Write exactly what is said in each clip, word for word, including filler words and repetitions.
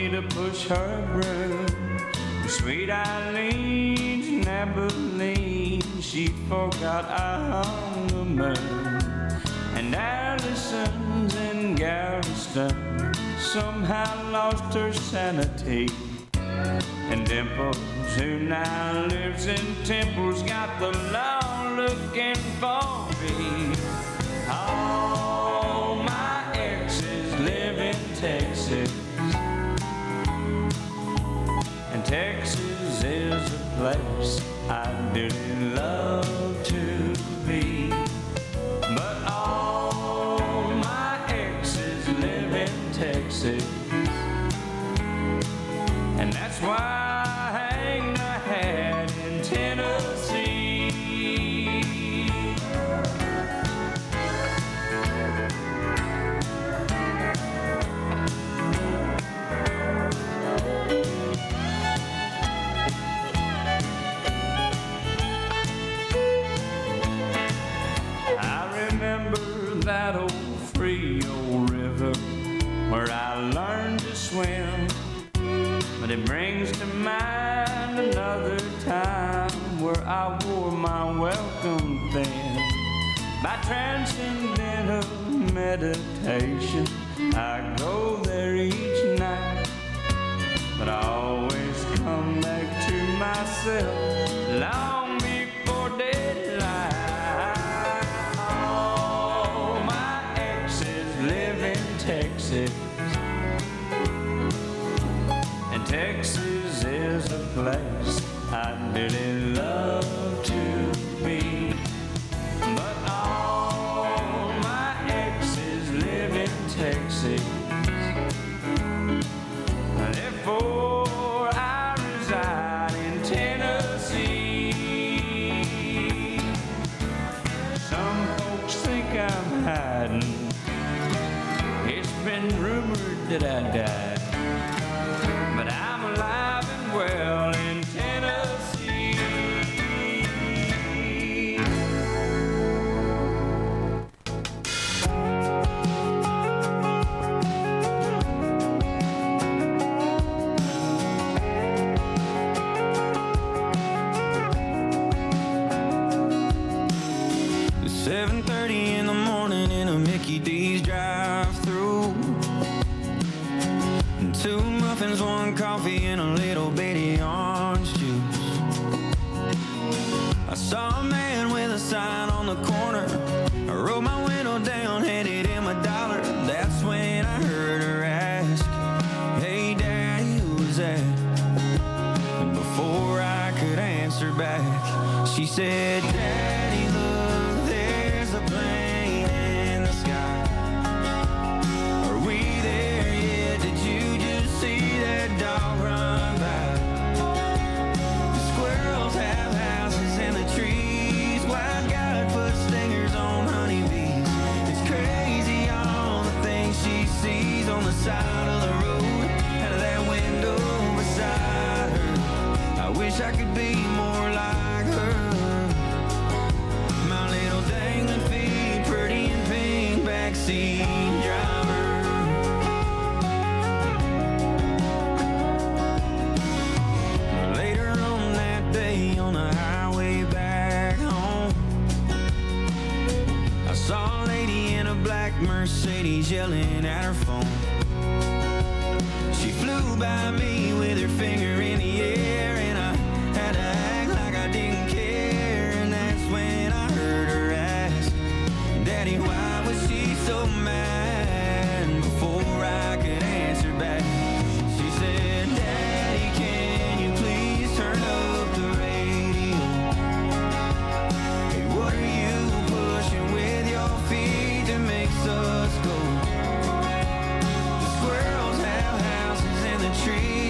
to push her broom. Sweet Eileen's in Abilene, she forgot I hung the moon. And Allison's in Galveston somehow lost her sanity. And Dimples, who now lives in Temple's got the law looking for me. All my exes live in Texas, and Texas is a place I'd really love to be. But all my exes live in Texas, and that's why I hang my hat in Tennessee. I remember that old Frio River where I learned to swim. But it brings to mind another time where I wore my welcome thin. By transcendental meditation, I go there each night. But I always come back to myself long before daylight. All my exes live in Texas, and Texas is a place I'd really love to be. But all my exes live in Texas, therefore I reside in Tennessee. Some folks think I'm hiding, it's been rumored that I died, but I'm alive and well in Tennessee. It's seven thirty in the morning in a Mickey D's drive-thru. Two muffins, one coffee, and a little bitty orange juice. I saw a man with a sign on the corner. I rolled my window down, handed him a dollar. That's when I heard her ask, "Hey Daddy, who's that?" And before I could answer back, she said, "Daddy, look, there's a plane in the sky. Are we there yet? Did you see that dog run by? The squirrels have houses in the trees. Wild God put stingers on honeybees. It's crazy all the things she sees on the side of the road, out of that window beside her. I wish I could be more like her. My little dangling feet, pretty and pink backseat driver." On the highway back home, I saw a lady in a black Mercedes yelling at her phone. She flew by me with her finger in the air, and I had to act like I didn't care. And that's when I heard her ask, "Daddy, why was she so mad?" And before I could answer back, she said, "Daddy, can you please turn up the radio? Hey, what are you pushing with your feet that makes us go? The squirrels have houses in the trees.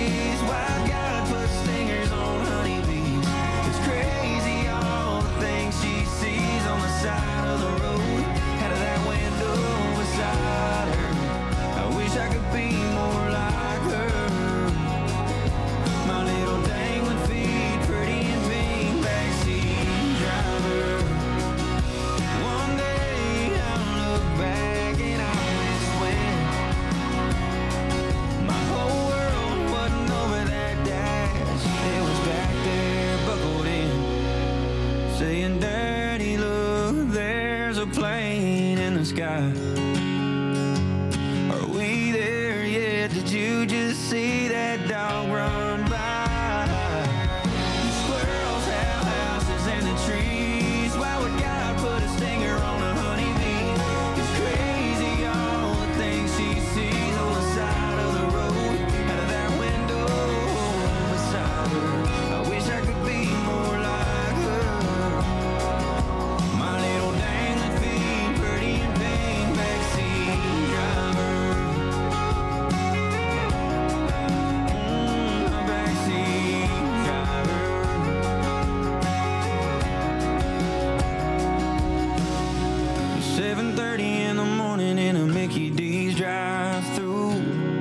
just see that dog run by. The squirrels have houses in the trees. Why would God put a stinger on a honeybee? It's crazy all the things she sees on the side of the road, out of that window beside her. I wish I could be more like her. My little dangling feet, pretty in pain, backseat driver. Mm, a backseat driver. seven thirty in the morning in a Mickey D's drive-through.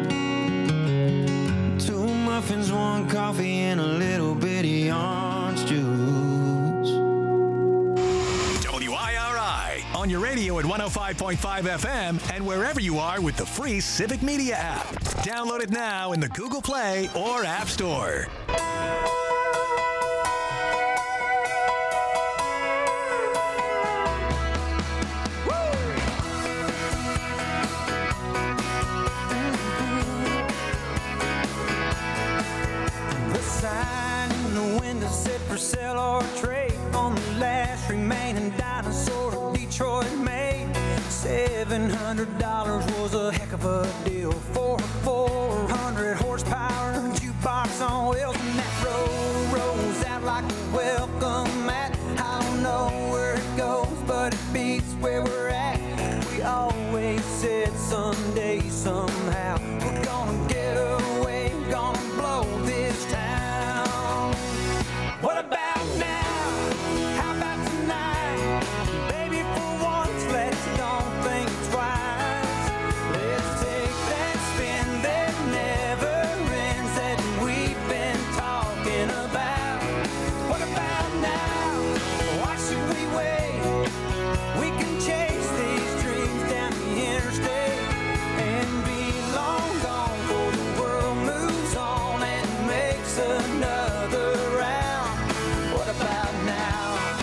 Two muffins, one coffee, and a little bitty orange juice. W I R I on your radio at one oh five point five F M and wherever you are with the free Civic Media app. Download it now in the Google Play or App Store. The sign in the window said for sale or trade on the last remaining dinosaur of Detroit made. Seven hundred dollars was a heck of a deal for a four hundred horsepower jukebox on wheels, and that road rolls out like a welcome mat. I don't know where it goes, but it beats where we're at. We always said someday, somehow, we're gonna get away, gonna blow this town. What about now? How about tonight? Baby, for once, let's don't think twice. Let's take that spin that never ends that we've been talking about. What about now? Why should we wait? We can chase these dreams down the interstate and be long gone before the world moves on and makes another round. What about now?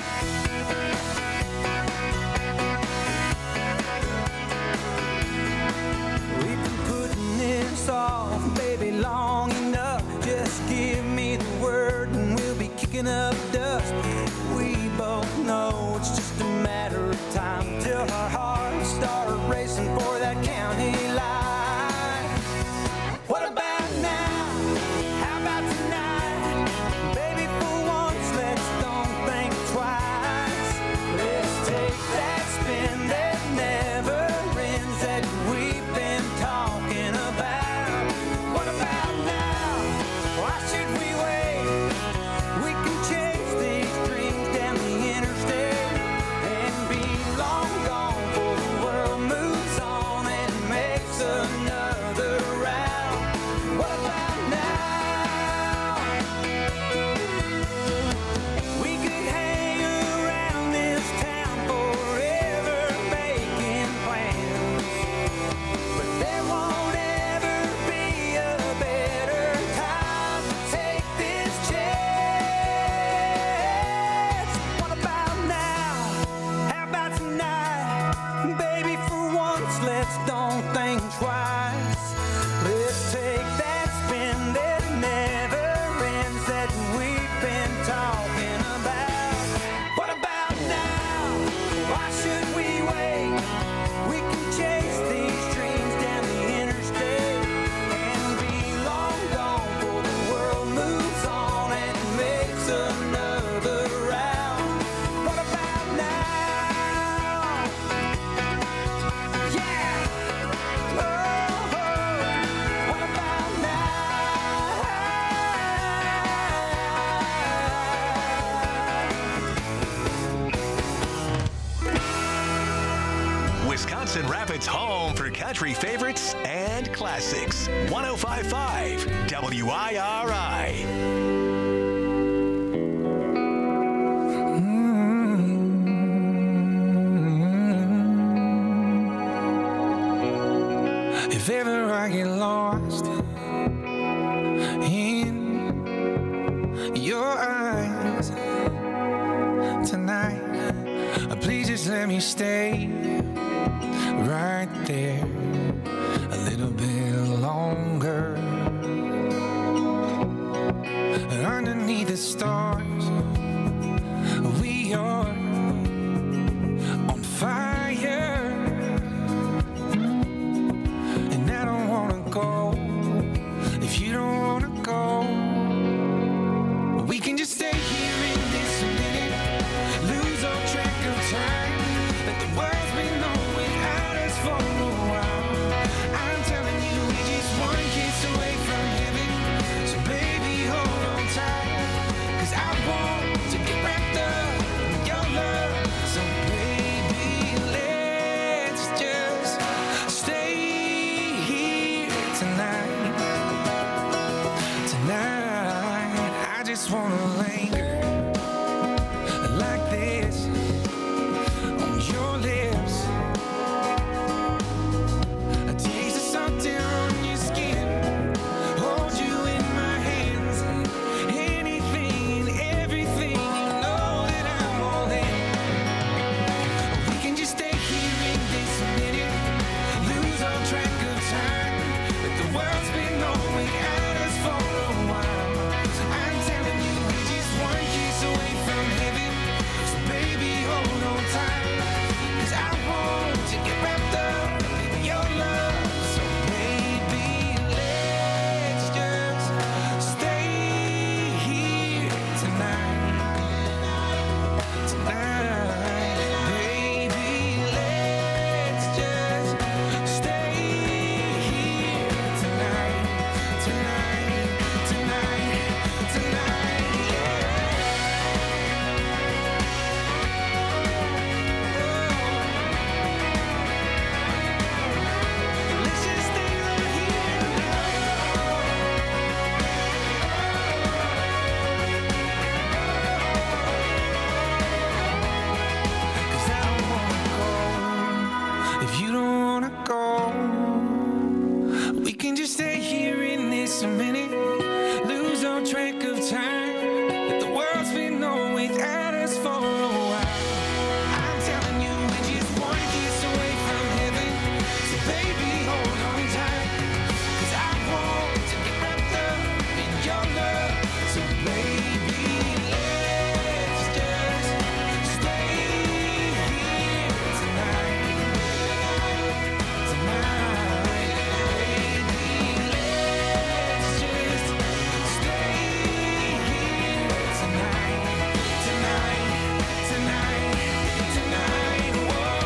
We've been putting this off, baby, long enough. Just give me the word and we'll be kicking up dust. We both know it's just a matter of time till our hearts start racing for that county line. What about now? How about tonight? Baby, for once, let's don't think twice. Let's take that spin that never ends that we've been talking about. What about now? Why should we wait? We can chase these dreams down the interstate and be long gone before the world moves on and makes another round. What about now? We could hang around this town forever making plans, but there won't ever be a better time to take this chance. What about now? How about tonight? Baby, for once, let's don't think twice. Let's take that spin that never ends that we've been talking about. What about now? Why should we wait? We can chase these dreams down the interstate and be long gone before the world moves on and makes another round. What about now? Yeah. Oh, oh. What about now? Wisconsin Rapids home for country favorites and classics. one oh five point five W I R I. If ever I get lost in your eyes tonight, please just let me stay right there a little bit longer. just wanna linger like this on your lips. A taste of something on your skin. Hold you in my hands. Anything and everything, you know that I'm all in. We can just stay here in this minute, lose all track of time. But the world's been going at us for a while. I'm telling you, we just one kiss away from heaven. So baby, hold on tight, 'cause I want to get wrapped up in your love. So baby, let's just stay here tonight. Tonight, baby, let's just stay here tonight. Tonight, tonight, tonight, yeah. Let's just stay right here tonight. 'Cause I don't wanna go if you don't wanna go. We can just stay here in this minute, lose all track of time. But the world's been on without us for a while. I'm telling you, we're just one kiss away from heaven. So baby, hold on tight, 'cause I want to get wrapped up in your love. So baby, let's just stay here tonight. Tonight, baby, let's just stay here tonight. Tonight, tonight, tonight, whoa.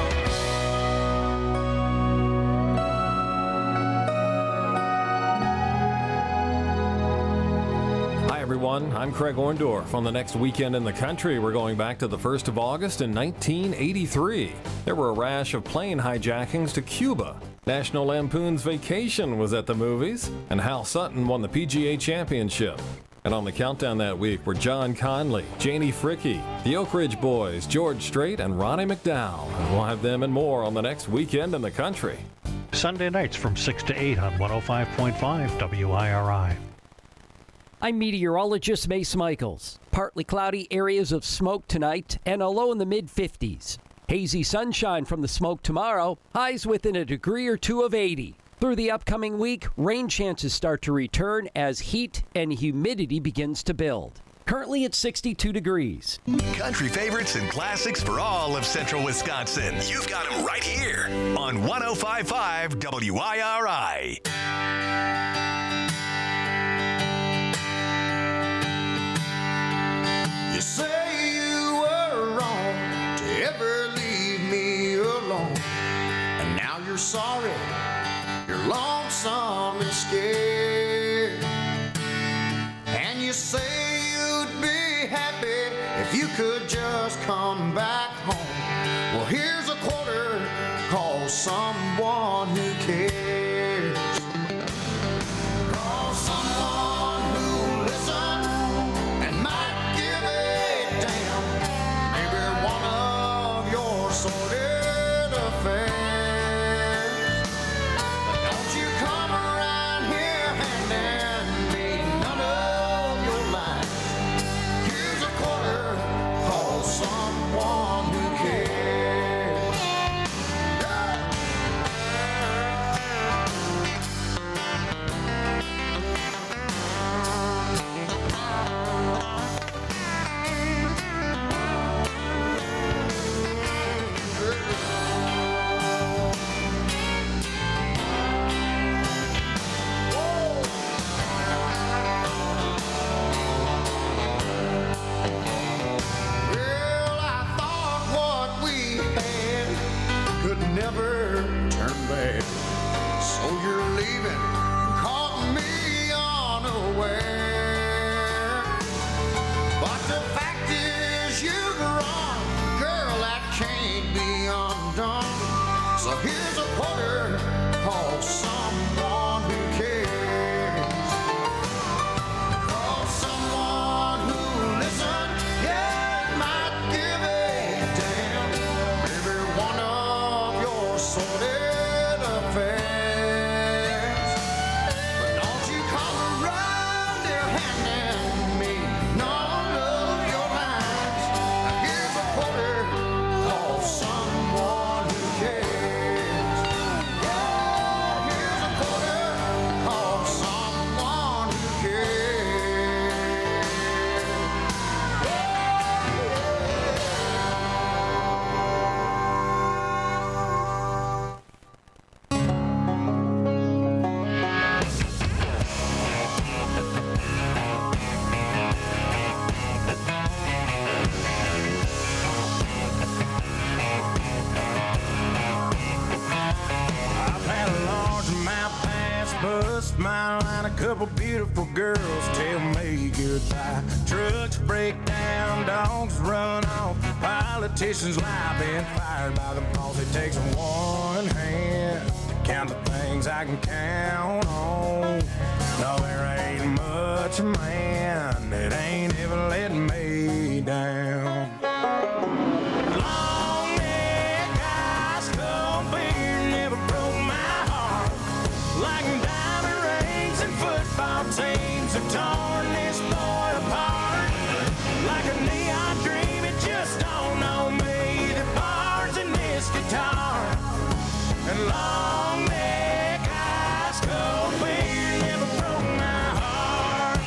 Hi, everyone. I'm Craig Orndorff. On the next weekend in the country, we're going back to the first of August in nineteen eighty-three. There were a rash of plane hijackings to Cuba. National Lampoon's Vacation was at the movies, and Hal Sutton won the P G A Championship. And on the countdown that week were John Conley, Janie Fricke, the Oak Ridge Boys, George Strait, and Ronnie McDowell. And we'll have them and more on the next weekend in the country. Sunday nights from six to eight on one oh five point five W I R I. I'm meteorologist Mace Michaels. Partly cloudy areas of smoke tonight and a low in the mid fifties. Hazy sunshine from the smoke tomorrow, highs within a degree or two of eighty. Through the upcoming week, rain chances start to return as heat and humidity begins to build. Currently at sixty-two degrees. Country favorites and classics for all of central Wisconsin. You've got them right here on one oh five point five W I R I. You say you were wrong to ever leave me alone, and now you're sorry, you're lonesome and scared. And you say you'd be happy if you could just come back home. Well, here's a quarter, call someone who cares. Call someone who'll listen and might give a damn. Maybe one of your sordid affairs. But don't you come around here handing me none of your lies. Here's a quarter, call someone who cares. couple beautiful girls tell me goodbye. Trucks break down, dogs run off, politicians lie, been fired by the boss. It takes one hand to count the things I can count on. No, there ain't much man that ain't ever let me down. Long neck, ice cold beer never broke my heart. Like diamond rings and football teams have torn this boy apart. Like a neon dream, it just don't know me. The bars in this guitar and long neck, ice cold beer never broke my heart.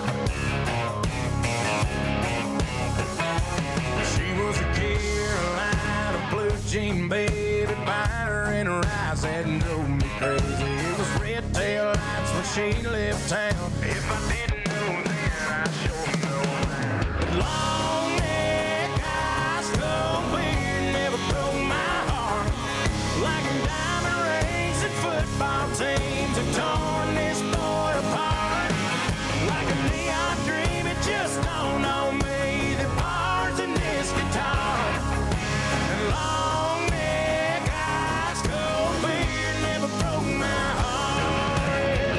She was a Carolina blue jean baby, biter in her eyes that drove me crazy. It was red tail lights when she left town. If I didn't know then, I sure know now. Long neck, ice cold beer never broke my heart. Like diamond rings and football teams have torn this boy apart. Like a neon dream, it just don't know me. The bars in this guitar and long neck, ice cold beer never broke my heart.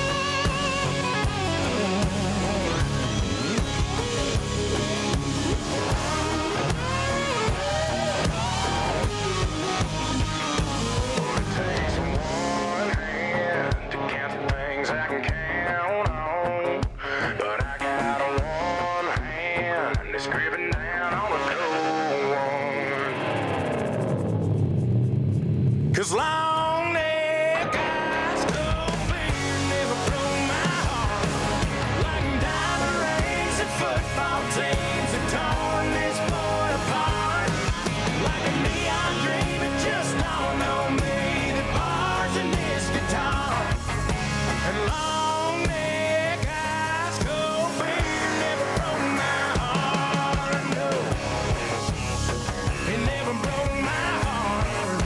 It takes one hand to count the things I can count on, but I got one hand that's gripping down on a cold one. 'Cause long neck, ice cold beer never broke my heart. Like diamond rings and football teams have torn this boy apart. Like a neon dream, it just don't know me. The bars in this guitar and long neck, ice cold beer never broke my heart. No, it never broke my heart.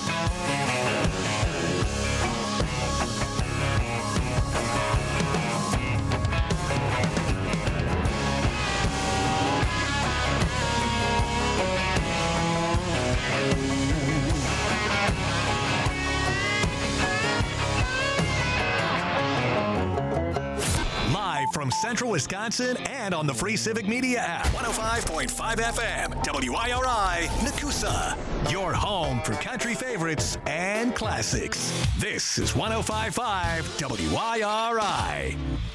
Live from Central Wisconsin and on the free Civic Media app. one oh five point five F M, W I R I, Nakusa. Your home for country favorites and classics. This is one oh five point five W I R I.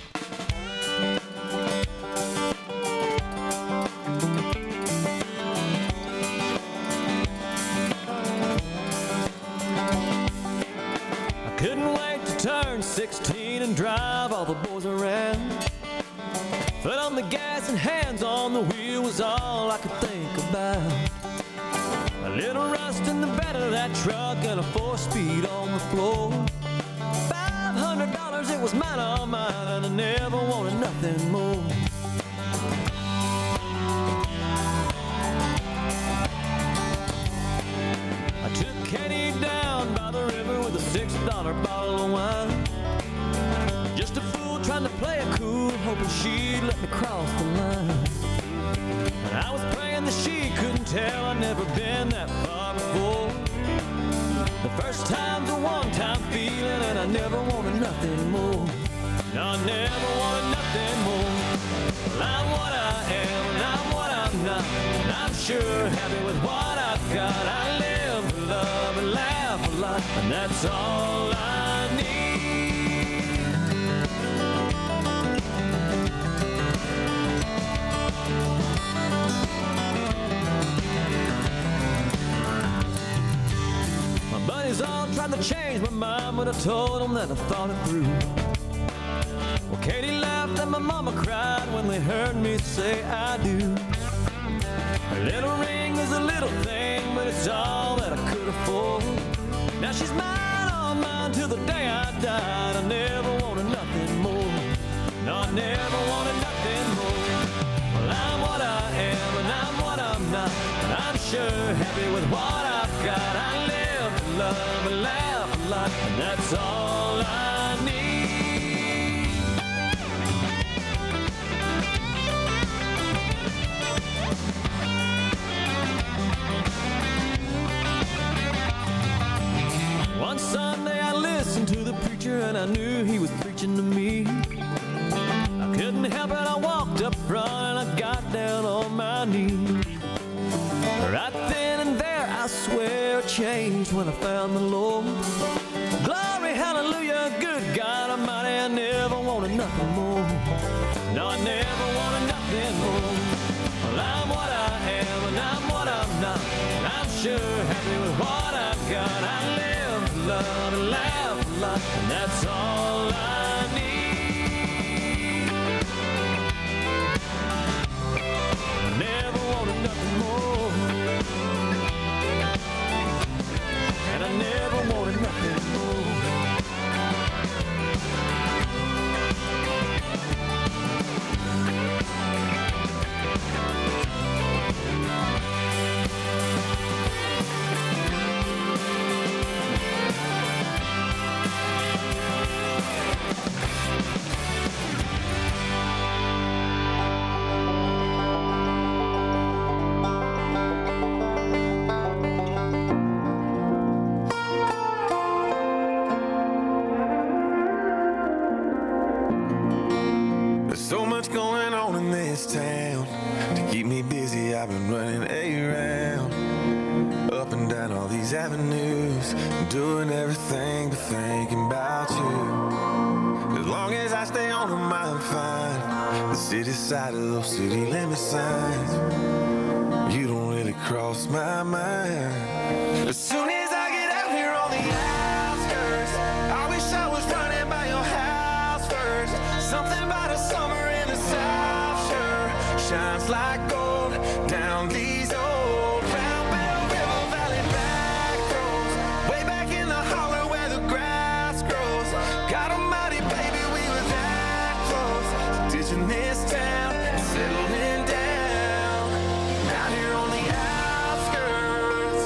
I couldn't wait to turn sixteen and drive all the boys around. Foot on the gas and hands on the wheel was all I could think about. A little rust in the bed of that truck and a four-speed on the floor. Five hundred dollars, it was mine, all mine, and I never wanted nothing more. I took Katie down by the river with a six dollar bottle of wine. Just a fool trying to play it cool, hoping she'd let me cross the line. And I was praying that she couldn't tell I'd never been that far before. The first time's a one-time feeling, and I never wanted nothing more. No, I never wanted nothing more. Well, I'm what I am, and I'm what I'm not, and I'm sure happy with what I've got. I live for love and laugh a lot, and that's all I need. My buddies all tried to change my mind, but I told them that I thought it through. Well, Katie laughed and my mama cried when they heard me say I do. A little ring is a little thing, but it's all that I could afford. Now she's mine, all mine, till the day I died. I never wanted nothing more. No, I never wanted nothing more. Well, I'm what I am, and I'm what I'm not, and I'm sure happy with what I've got. I live, love, and laugh a lot, and that's all I need. up front and I got down on my knees. Right then and there, I swear I changed when I found the Lord. Glory, hallelujah, good God Almighty, I never wanted nothing more. No, I never wanted nothing more. Well, I'm what I am and I'm what I'm not. And I'm sure happy with what I've got. I live, love, and laugh a lot, and that's all I need. I never wanted nothing more. And I never wanted nothing more. So much going on in this town. To keep me busy, I've been running around, up and down all these avenues, doing everything but thinking about you. As long as I stay on them, I'm fine. The city side of those city limit signs, you don't really cross my mind. As soon as I get out here on the outskirts, I wish I was running by your house first. Something about a summer in the South sure shines like gold down these old Round Bell River Valley back roads, way back in the holler where the grass grows. God Almighty, baby, we were that close to ditching this town and settling down out here on the outskirts.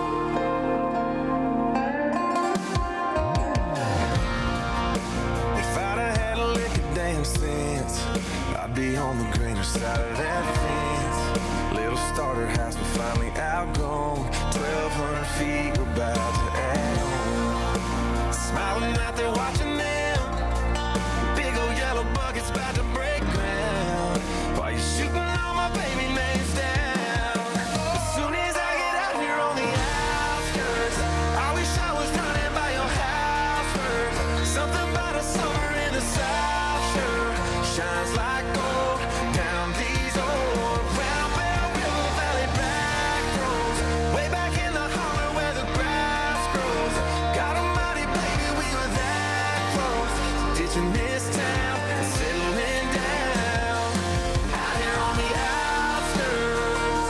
If I'd have had a lick of damn sense, I'd be on the greener side of that fence. Little starter house, but finally outgrown. Twelve hundred feet, we're about to add on. Smiling out there watching them, big old yellow buckets about to break ground, while you're shooting all my baby names down. As soon as I get out here on the outskirts, I wish I was running by your house first. Something about a summer in the South sure shines like gold down these old Round Bell River Valley back roads, way back in the holler where the grass grows. God Almighty, baby, we were that close to ditching this town and settling down out here on the outskirts.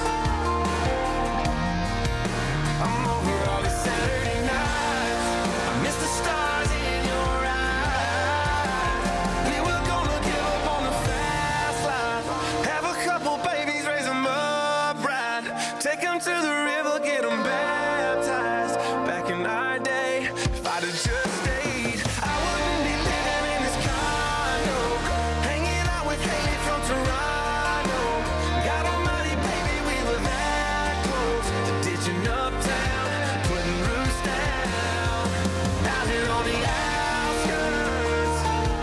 I'm over all these Saturday nights, I miss the stars in your eyes. We were gonna give up on the fast life, have a couple babies, raise them up right, take them to the river, get them baptized. Back in our day, if I'd have just stayed, I wouldn't be living in this condo, hanging out with Haley from Toronto. God Almighty, baby, we were that close to ditching uptown, putting roots down out here on the outskirts.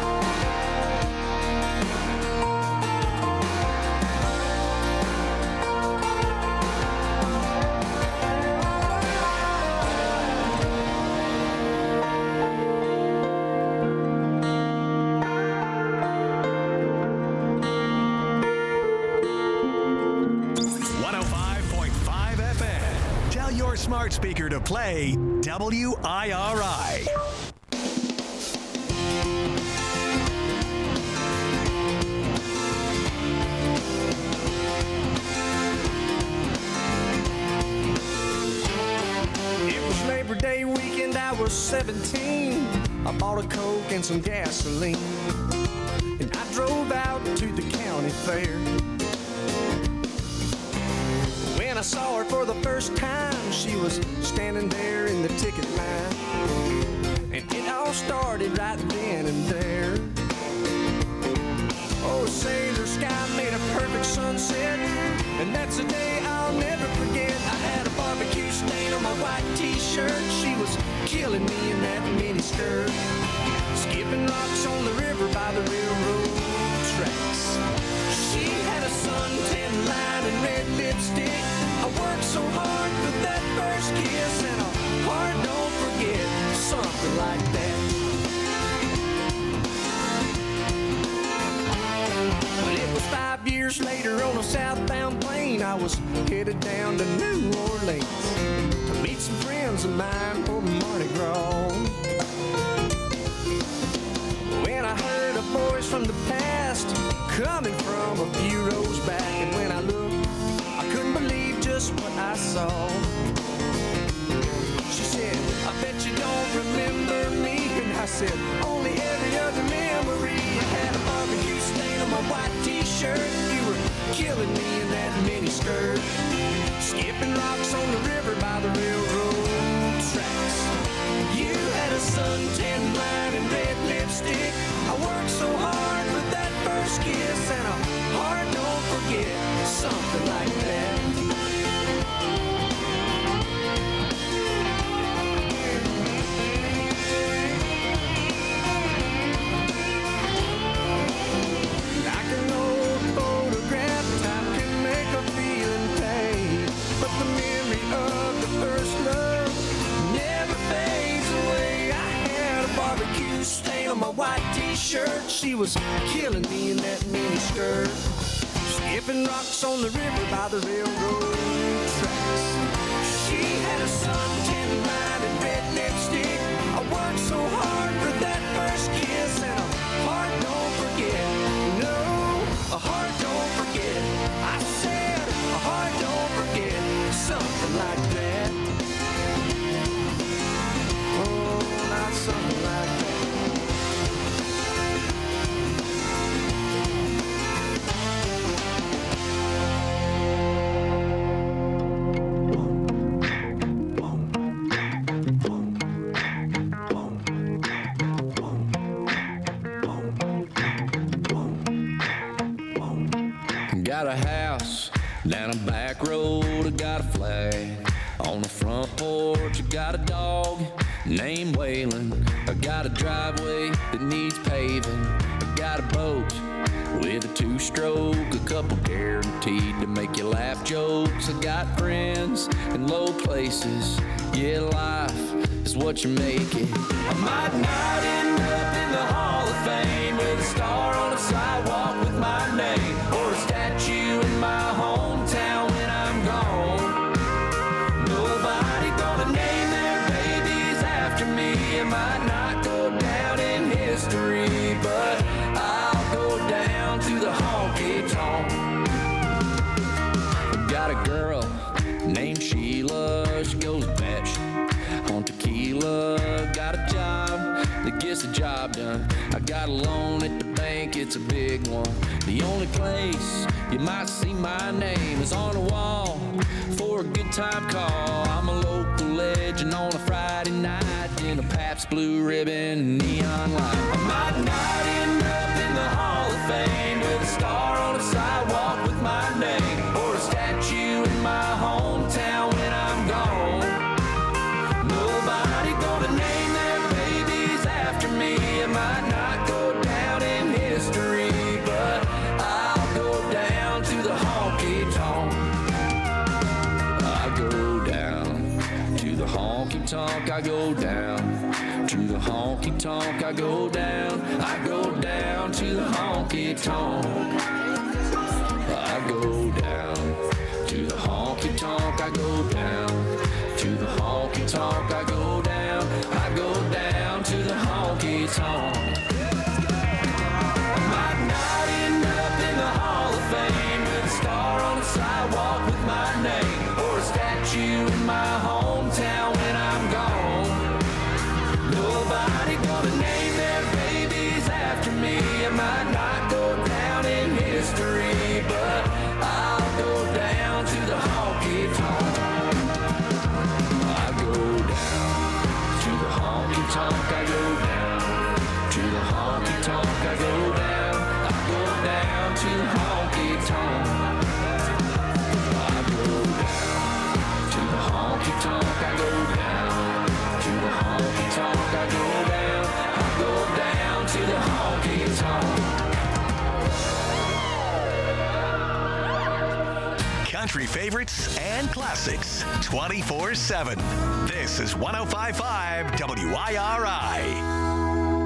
one oh five point five F M. Tell your smart speaker to play W I R I. It was Labor Day weekend, I was seventeen. I bought a Coke and some gasoline, and I drove out to the county fair. When I saw her for the first time, she was standing there in the ticket line, and it all started right then and there. Oh, sailor sky made a perfect sunset, and that's a day I'll never forget. I had a barbecue stain on my white t-shirt. She was killing me in that mini skirt, skipping rocks on the river by the railroad tracks. She was headed down to New Orleans to meet some friends of mine for Mardi Gras. When I heard a voice from the past coming from a few rows back, and when I looked, I couldn't believe just what I saw. She said, I bet you don't remember me. And I said, only every other memory. I had a barbecue stain on my white t-shirt. You were killing me in that mini skirt, skipping rocks on the river by the railroad tracks. You had a suntan line and red lipstick. I worked so hard for that first kiss, and a heart don't forget, something like that. Like an old photograph, time can make a feeling fade, but the memory of the first love never fades away. I had a barbecue stain on my white t-shirt. She was killing me in that mini skirt, skipping rocks on the river by the railroad tracks. She had a suntan line and red lipstick. I worked so hard for that first kiss, and a heart don't forget. No, a heart don't forget. I said a heart don't forget, something like that. Oh, not something like that. Got a house down a back road, I got a flag on the front porch. I got a dog named Waylon. I got a driveway that needs paving. I got a boat with a two-stroke, a couple guaranteed to make you laugh jokes. I got friends in low places. Yeah, life is what you make it. I might not end up in the Hall of Fame with a star on a sidewalk with my name, or a statue in my hometown when I'm gone. Nobody gonna name their babies after me. It might not go down in history, but I'll go down to the honky tonk. Got a girl named Sheila, she goes batch on tequila. Got a job that gets the job done. I got a loan at the bank, it's a big one. The only place you might see my name is on a wall for a good time call. I'm a local legend on a Friday night in a Pabst Blue Ribbon neon light. I might not end up in the Hall of Fame with a star on a sidewalk with my name, or a statue in my hometown when I'm gone. Nobody gonna name their babies after me. It might not go down in history, but I'll go down to the honky tonk. I go down to the honky tonk. I go down to the honky tonk. I go down. I go down to the honky tonk. I go down to the honky tonk. I go down to the honky tonk. I go down. I go down to the honky tonk. I might not end up in the Hall of Fame with a star on a sidewalk with my name, or a statue in my hometown when I'm gone. Nobody gonna name their babies after me. It might not go down in history, but I'll go down to the honky tonk. I go down to the honky tonk. I go down to the honky tonk. I go down. I go down to the honky tonk. I go down to the honky tonk. I go down to the honky tonk. I go down. I go down to the honky tonk. Country favorites and classics twenty-four seven. This is one oh five point five W I R I.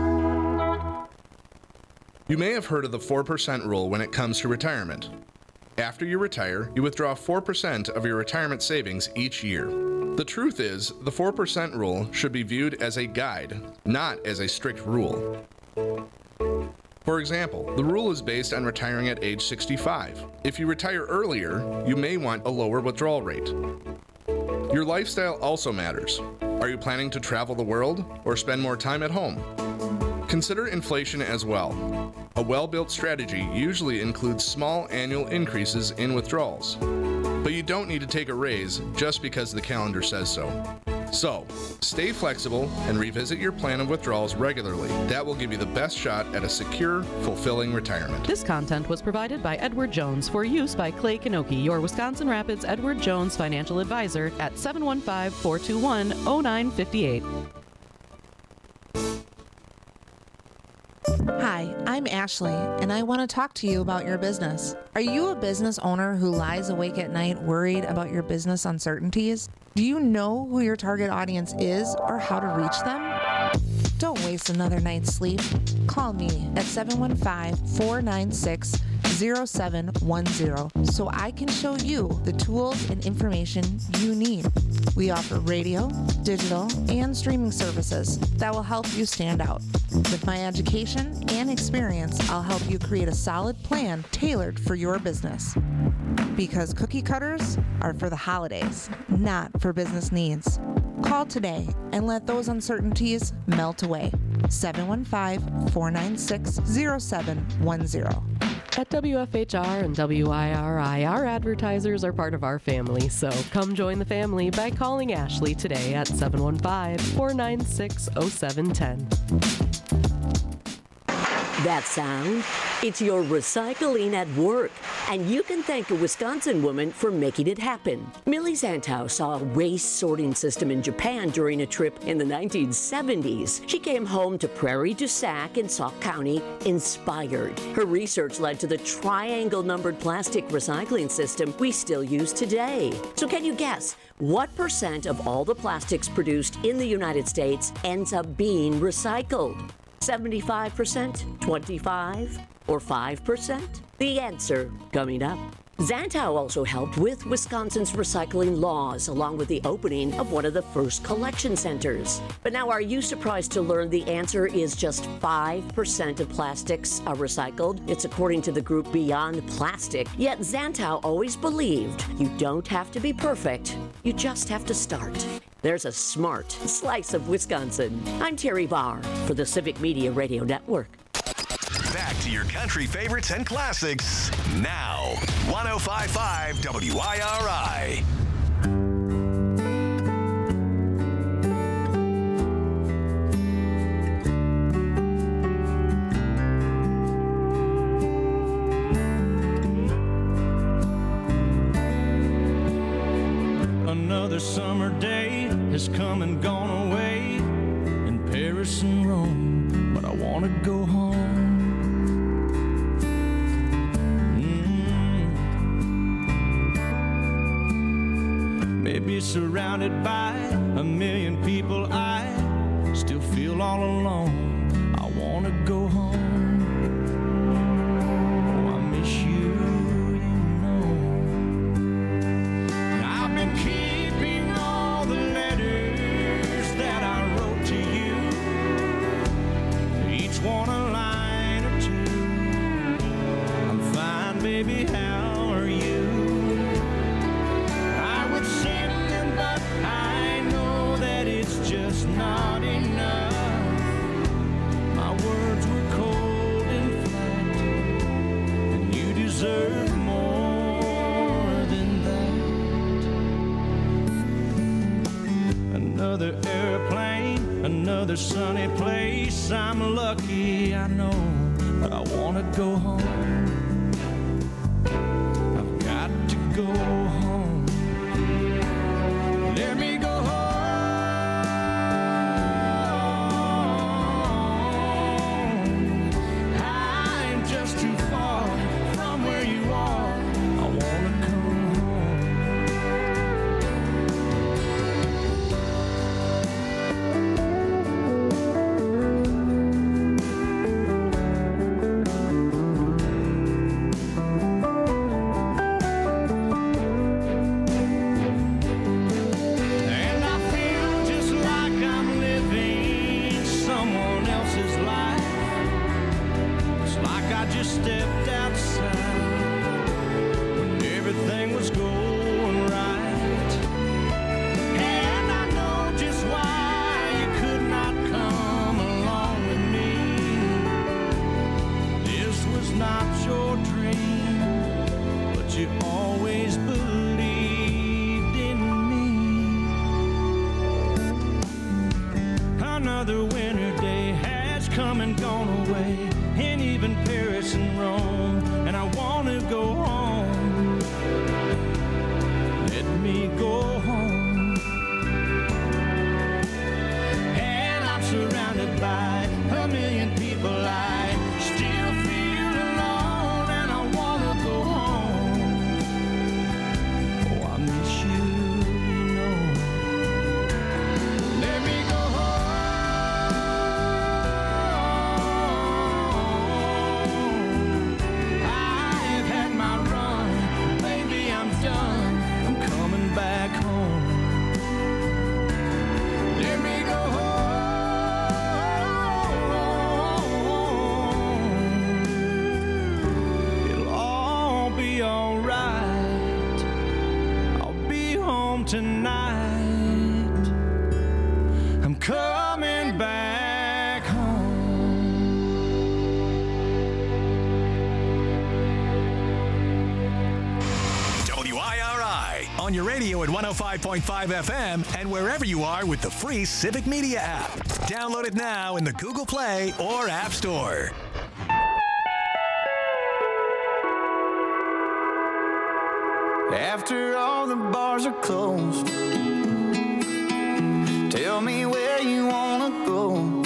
You may have heard of the four percent rule when it comes to retirement. After you retire, you withdraw four percent of your retirement savings each year. The truth is, the four percent rule should be viewed as a guide, not as a strict rule. For example, the rule is based on retiring at age sixty-five. If you retire earlier, you may want a lower withdrawal rate. Your lifestyle also matters. Are you planning to travel the world or spend more time at home? Consider inflation as well. A well-built strategy usually includes small annual increases in withdrawals. But you don't need to take a raise just because the calendar says so. So, stay flexible and revisit your plan of withdrawals regularly. That will give you the best shot at a secure, fulfilling retirement. This content was provided by Edward Jones for use by Clay Kanoki, your Wisconsin Rapids Edward Jones financial advisor at seven one five, four two one, zero nine five eight. Hi, I'm Ashley, and I want to talk to you about your business. Are you a business owner who lies awake at night worried about your business uncertainties? Do you know who your target audience is or how to reach them? Don't waste another night's sleep. Call me at seven one five, four nine six, zero seven one zero so I can show you the tools and information you need. We offer radio, digital, and streaming services that will help you stand out. With my education and experience, I'll help you create a solid plan tailored for your business. Because cookie cutters are for the holidays, not for business needs. Call today and let those uncertainties melt away. seven one five, four nine six, zero seven one zero. At W F H R and W I R I, our advertisers are part of our family, so come join the family by calling Ashley today at seven one five, four nine six, zero seven one zero. That sound? It's your recycling at work, and you can thank a Wisconsin woman for making it happen. Millie Zantow saw a waste sorting system in Japan during a trip in the nineteen seventies. She came home to Prairie du Sac in Sauk County inspired. Her research led to the triangle-numbered plastic recycling system we still use today. So can you guess what percent of all the plastics produced in the United States ends up being recycled? seventy-five percent, twenty-five, or five percent? The answer coming up. Zantow also helped with Wisconsin's recycling laws, along with the opening of one of the first collection centers. But now, are you surprised to learn the answer is just five percent of plastics are recycled? It's according to the group Beyond Plastic. Yet Zantow always believed you don't have to be perfect, you just have to start. There's a smart slice of Wisconsin. I'm Terry Barr for the Civic Media Radio Network. Back to your country favorites and classics now. one oh five point five W I R I. Another summer day has come and gone away in Paris and Rome, but I want to go home. Mm. Maybe surrounded by a million people, I still feel all alone. I want to go home. Oh, I miss you. Keeping all the letters that I wrote to you, each one a line or two. I'm fine, baby, how are you? I would send them, but I know that it's just not enough. My words were cold and flat, and you deserve more than that. Another airplane, another sunny place. I'm lucky, I know, but I want to go home. I've got to go home. Let me go home. I'm just too far from where you are. I want to come home. I just stepped outside when everything was going right. And I know just why you could not come along with me. This was not your dream, but you always believed in me. Another winter day has come and gone away, and even Paris and Rome, and I want to go home. Let me go home. And I'm surrounded by a million people. I still feel alone, and I want to go home. Oh, I miss you, you know. Let me go back home. Let me go home. It'll all be alright. I'll be home tonight. I'm coming back home. W I R I on your radio at one oh five point five F M and wherever you are with the free Civic Media app. Download it now in the Google Play or App Store. After all the bars are closed, tell me where you wanna go.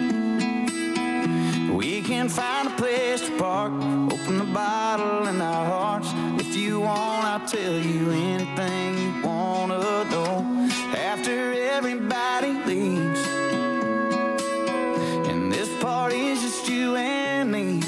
We can find a place to park, open the bottle in our hearts. If you want, I'll tell you anything you wanna know. After everybody leaves, and this party's just you and me,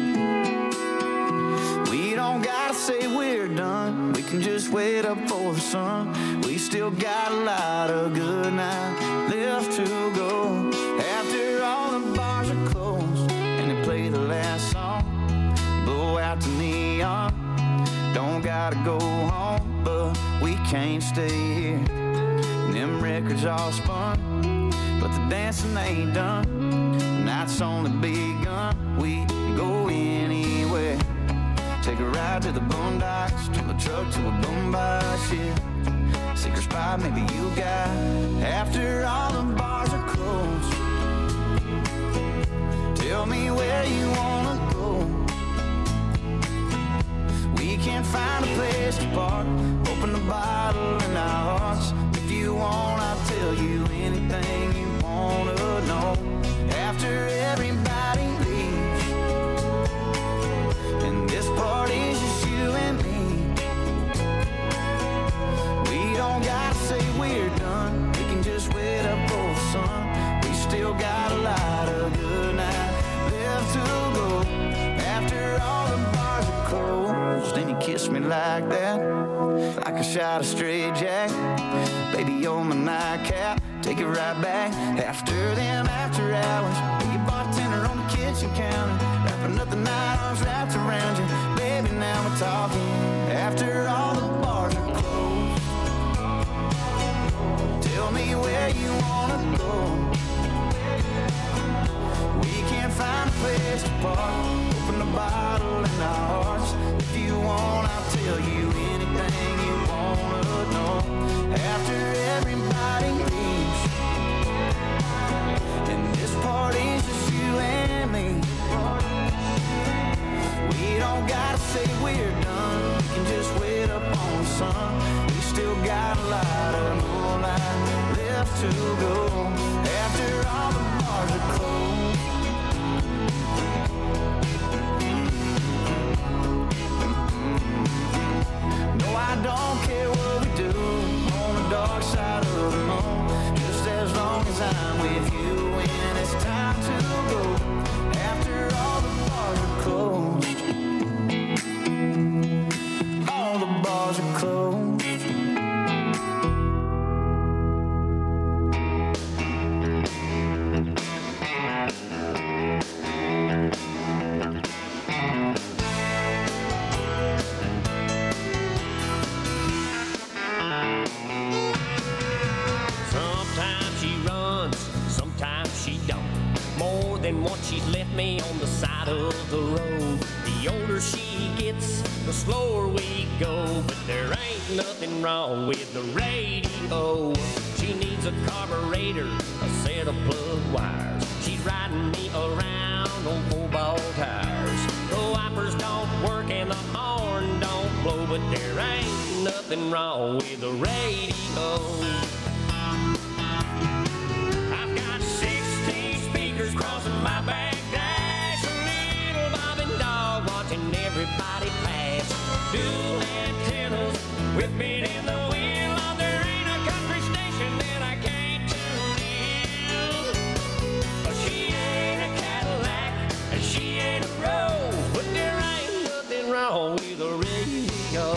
we don't gotta say we're done. We can just wait up for the sun. We still got a lot of good night left to go. After all the bars are closed and they play the last song, blow out the neon. Don't gotta go home, but we can't stay here. And them records all spun, but the dancing ain't done. The night's only begun. We can go anywhere. Take a ride to the boondocks, turn the truck to a boom box, yeah. Secret spot maybe you got. After all the bars are closed, tell me where you wanna go. We can't find a place to park, open the bottle in our hearts. If you want, I'll tell you anything you wanna know. After everybody leaves, and this party's just you and me, we don't gotta say we're done. We can just wait up for the sun. We still got a lot of good night left to go. After all the bars are closed, and you kiss me like that, like a shot of straight jack. Baby, you're my nightcap, take it right back. After them after hours, be a bartender on the kitchen counter, wrapping up the night, arms wrapped around you. Baby, now we're talking. After all the bars are closed, tell me where you wanna go. We can't find a place to park, open the bottle in our hearts. If you want, I'll tell you anything you wanna know. After everybody leaves, and this party's just you and me, we don't gotta say we're done. We can just wait up on the sun. We still got a lot of moonlight left to go. After all the bars are closed, no, I don't care what we do on the dark side of the moon, just as long as I'm with you when it's time to go. After all the bars are closed, all the bars are closed. the slower we go. But there ain't nothing wrong with the radio. She needs a carburetor, a set of plug wires. She's riding me around on four-ball tires. The wipers don't work and the horn don't blow, but there ain't nothing wrong with the radio. I've got sixteen speakers crossing my back dash, a little bobbing dog watching everybody pass. Dual antennas whipping in the wind. Oh, there ain't a country station that I can't tune in. She ain't a Cadillac and she ain't a Rose, but there ain't nothing wrong with the radio.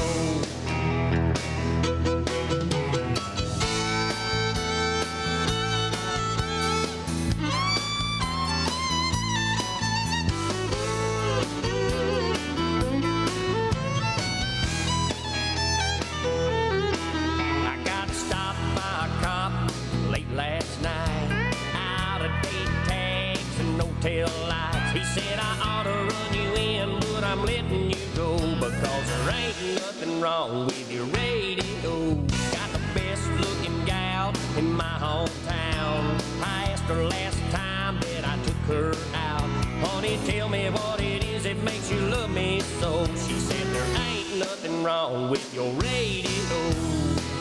Last night, out of date tags and no tail lights. He said I ought to run you in, but I'm letting you go because there ain't nothing wrong with your radio. Got the best looking gal in my hometown. I asked her last time that I took her out, honey, tell me what it is that makes you love me so. She said there ain't nothing wrong with your radio.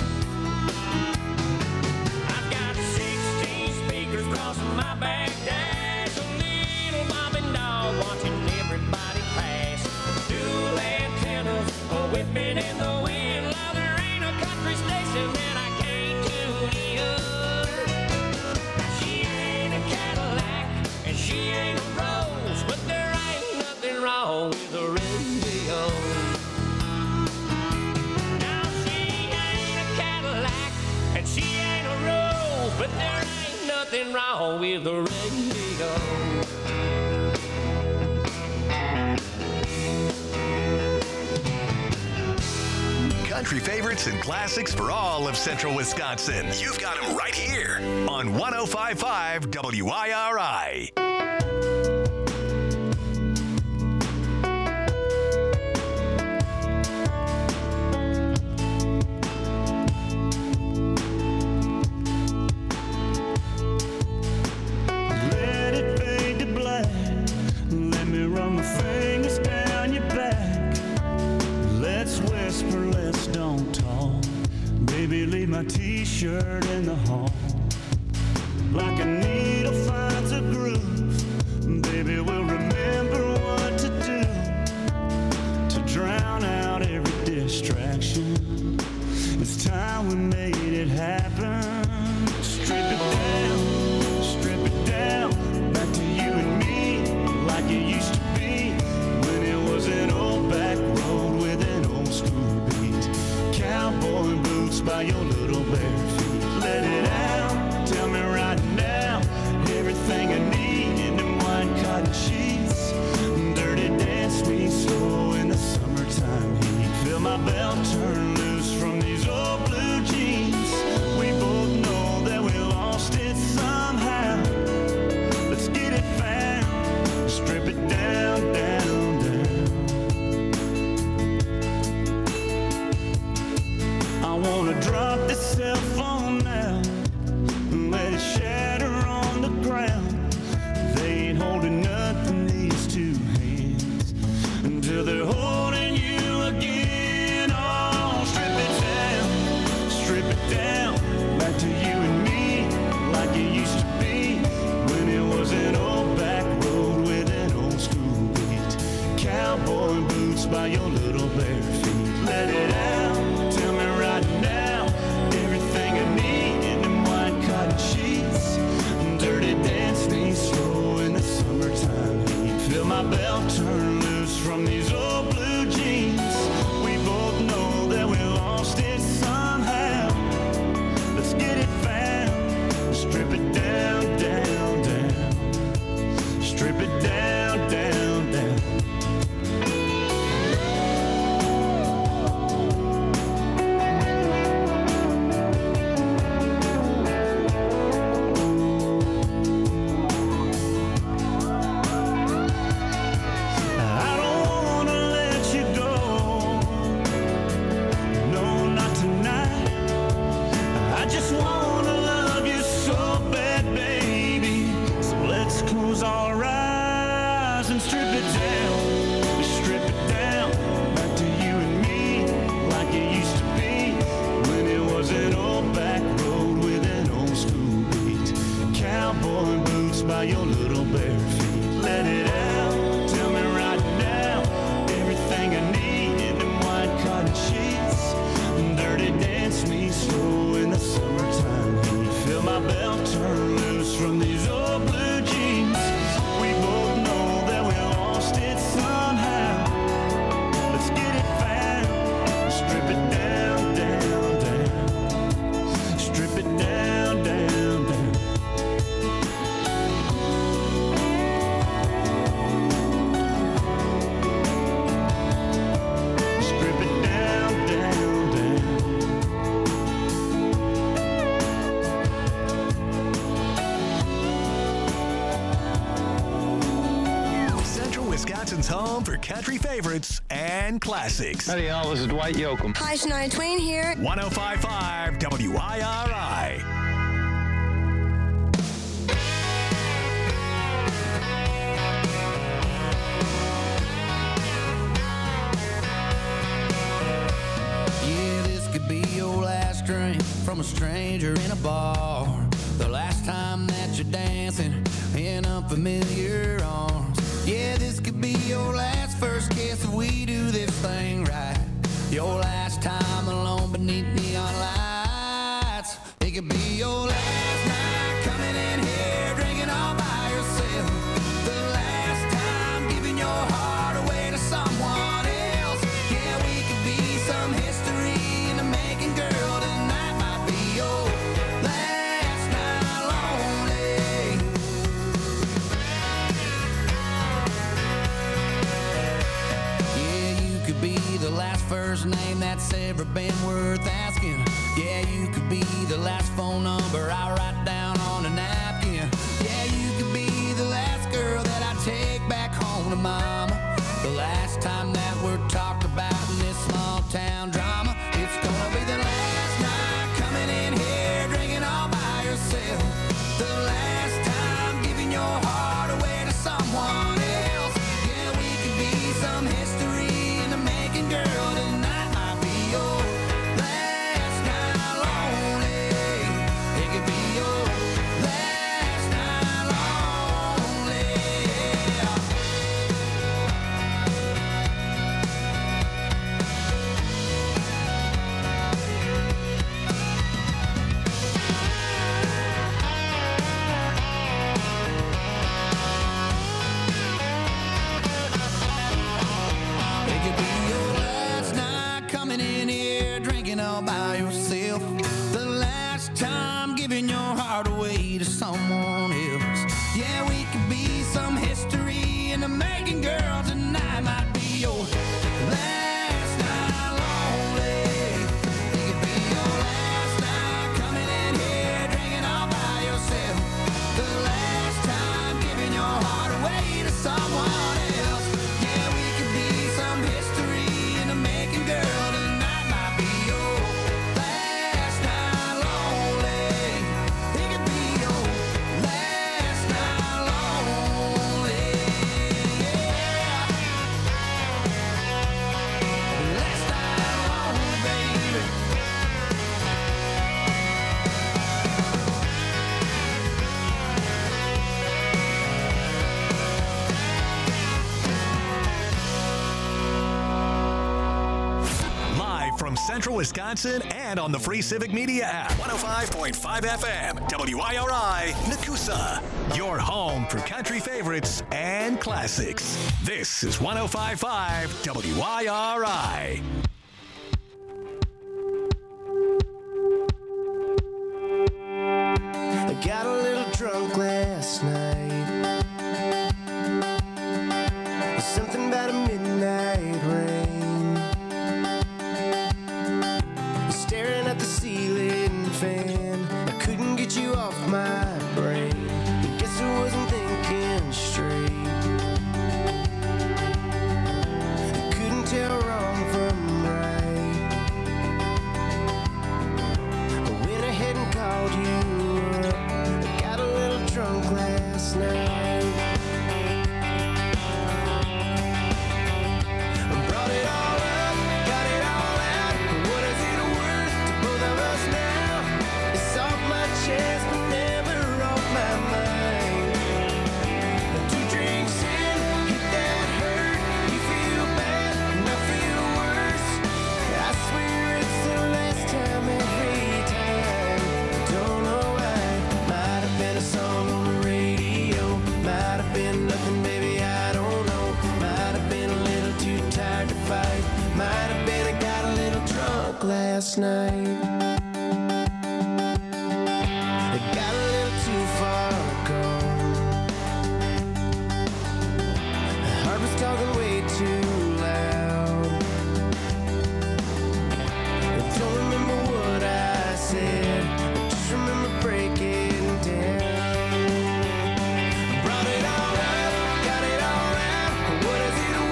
Crossing my back dash, a little bobbing dog watching everybody pass. Dual antennas are whipping in the wind. Now there ain't a country station that I can't tune in. She ain't a Cadillac and she ain't a Rose, but there ain't nothing wrong with the radio. Now she ain't a Cadillac and she ain't a Rose, but there ain't nothing wrong with the radio. Country favorites and classics for all of central Wisconsin. You've got them right here on one oh five point five W I R I. Baby, leave my t-shirt in the hall. Like a needle finds a groove, baby, we'll remember what to do to drown out every distraction. It's time we made it happen. Strip it down, strip it down, back to you and me, like it used to be when it was an old back road with an old school beat. Cowboy boots by your little bare feet. Let it out, tell me right now everything I need in them white cotton sheets. Dirty dance me slow in the summertime heat. Feel my belt turn loose from these old blue jeans. We both know that we lost it somehow. Let's get it found, strip it down, down, down. I wanna drop this cell phone now and let it shatter on the ground. They ain't holding nothing, these two hands, until they're holding you again. Oh, strip it down, strip it down, back to you and me, like it used to be when it was an old back road with an old school beat. Cowboy boots by your little bare feet. Let it out, tell me right now everything I need in them white cotton sheets. Dirty dance me slow in the summertime heat. Feel my belt turn loose from these old blue jeans. We both know that we lost it somehow. Let's get it found, strip it down, down, down. Strip it down, down, down. Wisconsin's home for country favorites and classics. Howdy, y'all. This is Dwight Yoakam. Hi, Shania Twain here. one oh five point five W I R I. Yeah, this could be your last drink from a stranger in a bar. The last time that you're dancing in unfamiliar arms. Yeah, this could be your last first kiss if we do this thing right. Your last time alone beneath neon lights. It could be your last night coming in here drinking all by yourself. The last time giving your heart away to someone else. Yeah, we could be some history in the making, girl. Tonight might be your last night lonely. Yeah, you could be the last first name that's ever been worth asking. Yeah, you could be the last phone number I write down on a napkin. Yeah, you could be the last girl that I take back home to mama. The last time that we're talked about in this small town drama. It's gonna be the last night coming in here drinking all by yourself. The last time giving your heart away to someone else. Yeah, we could be some history in the making, girl. Tonight might be your last night lonely. It could be your last night lonely. It could be your last night coming in here drinking all by yourself. The last time giving your heart away to someone else. Yeah, we could be some history in the making, girl. Tonight might be your last night lonely. It could be your last night coming in here drinking all by yourself. The last time giving your heart away to someone else. Yeah, we could be some history in the making, girl. Tonight might be your last night lonely. It could be your last night lonely. Yeah. Last night lonely, baby. Live from Central Wisconsin and on the free Civic Media app. one oh five point five F M, W I R I, Nakusa. Your home for country favorites and classics. This is one oh five point five W I R I. I got a little drunk last night. Something about a midnight rain. Staring at the ceiling fan, I couldn't get you off my brain. I guess I wasn't thinking straight. I couldn't tell wrong from right. I went ahead and called you up. I got a little drunk last night. I brought it all up, got it all out. What is it worth to both of us now? It's off my chest, but never off my mind. Two drinks in, hit that hurt. You feel bad, and I feel worse. I swear it's the last time every time. Don't know why. Might have been a song on the radio. Might have been nothing, baby, I don't know. Might have been a little too tired to fight. Might have been I got a little drunk last night. I got a little too far gone. My heart was talking way too loud. I don't remember what I said. I just remember breaking down. I brought it all up, got it all out. What is it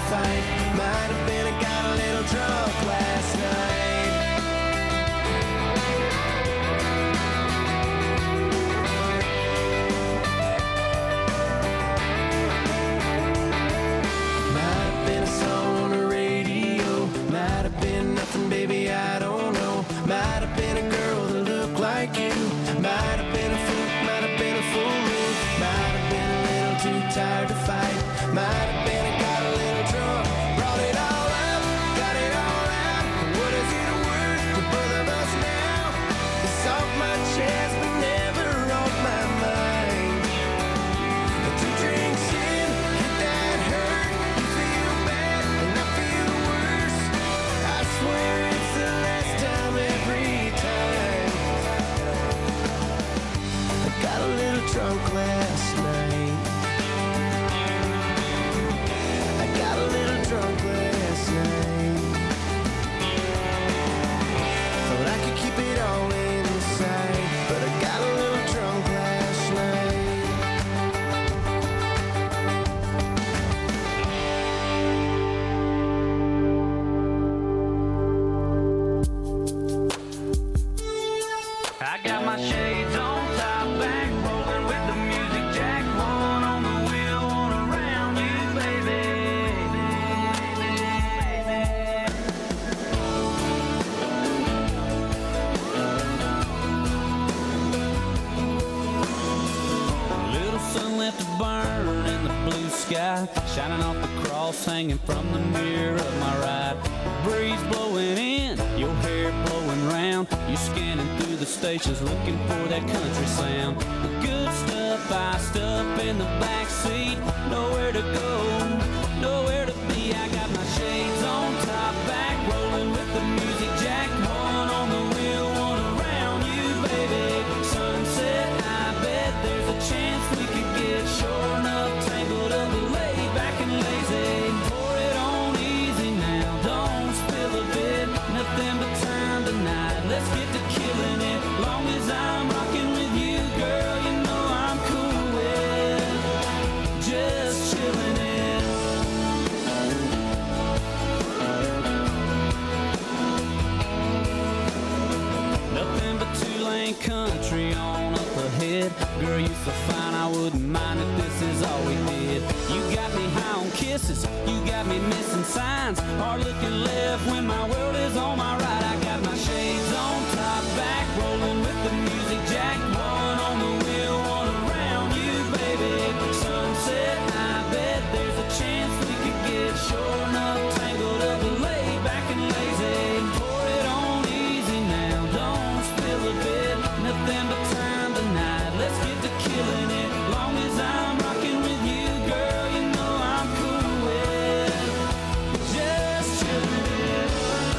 fight. Might have been I got a little drunk last night. Might have been a song on the radio. Might have been nothing, baby, I don't know. Might have been a girl that looked like you. Might have been a fluke, might have been a full moon. Might have been a little too tired to fight. Might have been I got a little drunk. Brought it all up, got it all out. What is it worth to both of us now? It's off my chest, but never off my mind. Two drinks in, hit that hurt. You feel bad, and I feel worse. I swear it's the last time every time. I got a little drunk last night. I got a little drunk last night. Thought I could keep it all inside, but I got a little drunk last night. I got my shades on, top back, rolling with the music jack. One on the wheel, one around you, baby. Little sun left to burn in the blue sky, shining off the cross hanging from the mirror of my ride. The breeze blowing in, your hair blowing round. You scanning through the stations looking for that country sound. The good stuff iced up in the back seat. Nowhere to go, nowhere to be. I got my shades on, top back, rolling with the music jack. One on the wheel, one around you, baby. Sunset, I bet there's a chance we could get sure enough tangled up, laid back and lazy. Pour it on easy now, don't spill a bit. Nothing but time tonight, let's get to killing it. Long as I'm rocking with you, girl, you know I'm cool with just chilling it. Nothing but two-lane country on up ahead. Girl, you so fine, I wouldn't mind if this is all we did. You got me high on kisses, you got me missing signs. Hard looking left when my world is on my right. I got my shades on, top back, rolling with the music jack. One on the wheel, one around you, baby. Sunset, I bet there's a chance we could get sure enough tangled up, laid back and lazy. Pour it on easy now, don't spill a bit. Nothing but time tonight, let's get to killing it. Long as I'm rocking with you, girl, you know I'm cool with just chilling it.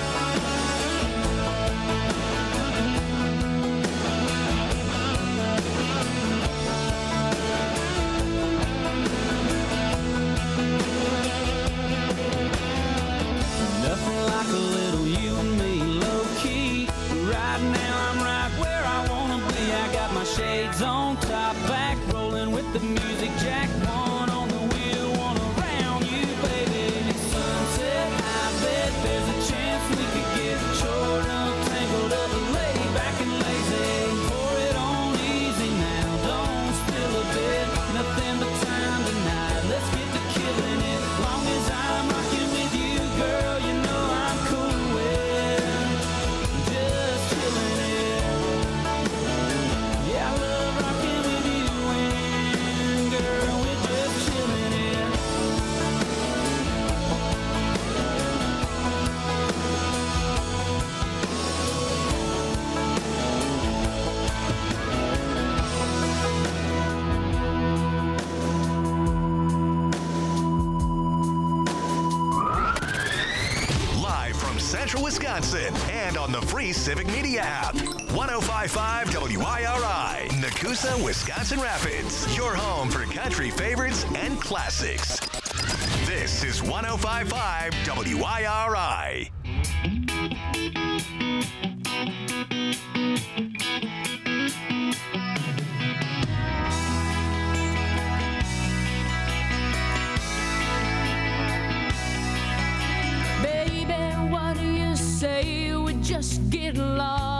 Nothing like a little you and me, low key. Right now I'm right where I wanna be. I got my shades on, top back, rolling with the music jack. One on the wheel, one around you, baby. Sunset, I bet there's a chance we could get short up, tangled up, laid back and lazy. Pour it on easy now, don't spill a bit. Nothing but time tonight, let's get to killing it. Long as I'm rocking with you, girl, you know I'm cool with just chilling it. Yeah, I love rocking with you, and girl, we're just chilling it. Live from Central Wisconsin and on the free Civic Media app. one oh five point five W I R I, Nakusa, Wisconsin Rapids. Your home for country favorites and classics. This is one oh five point five W I R I. just get lost.